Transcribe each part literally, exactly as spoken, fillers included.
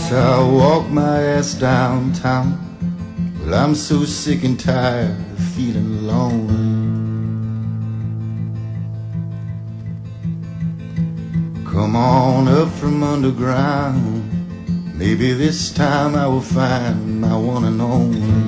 So I walk my ass downtown. Well, I'm so sick and tired of feeling lonely. Come on up from underground. Maybe this time I will find my one and only.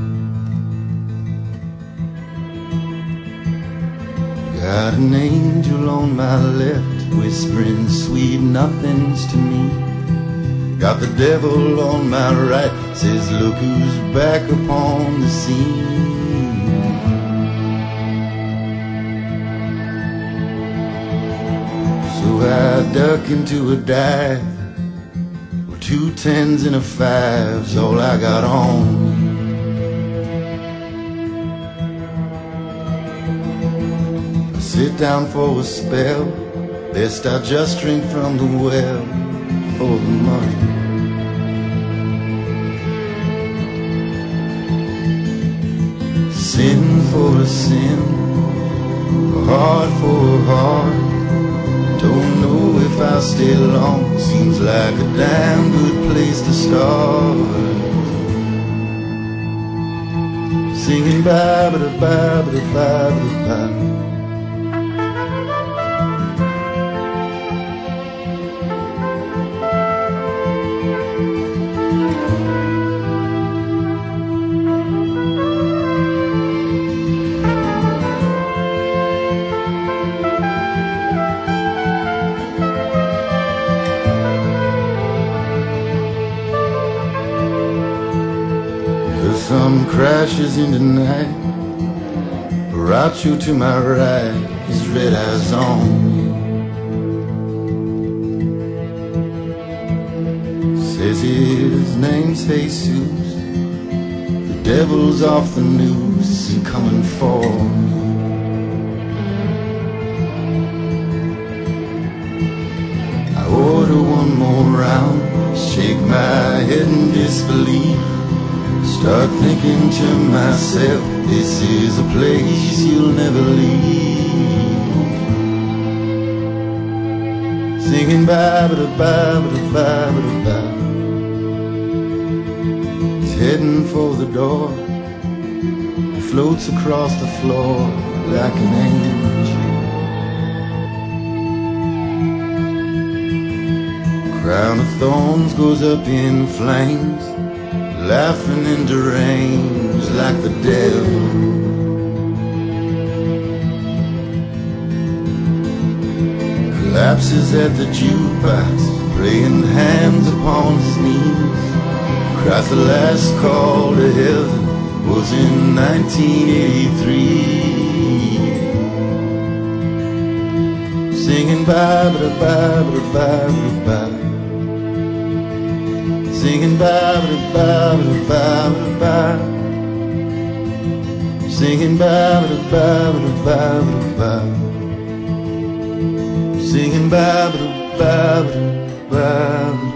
Got an angel on my left, whispering sweet nothings to me. Got the devil on my right, says look who's back upon the scene. So I duck into a dive, with two tens and a five's all I got on. I sit down for a spell, lest I just drink from the well for the money. Sin for a sin, a heart for a heart. Don't know if I'll stay long. Seems like a damn good place to start. Singing ba-ba-da-ba-ba-da-ba-ba-da-ba. The sun crashes into night. Borracho to my right, his red eyes on me. Says his name's Jesus. The devil's off the news and coming for me. I order one more round, shake my head in disbelief. Start thinking to myself, this is a place you'll never leave. Singing ba-ba-da-ba-ba-da-ba-ba-da-ba. He's heading for the door. He floats across the floor like an angel. Crown of thorns goes up in flames, laughing and deranged like the devil. Collapses at the jukebox, praying hands upon his knees. Cries the last call to heaven was in nineteen eighty-three. Singing ba-ba-da-ba-ba-da-ba-ba-da-ba. Singing ba-ba-da-ba-ba-da-ba-ba-da-ba. Singing ba-ba-da-ba-ba-da-ba-ba-da-ba. Singing ba-ba-da-ba-ba-da-ba-ba.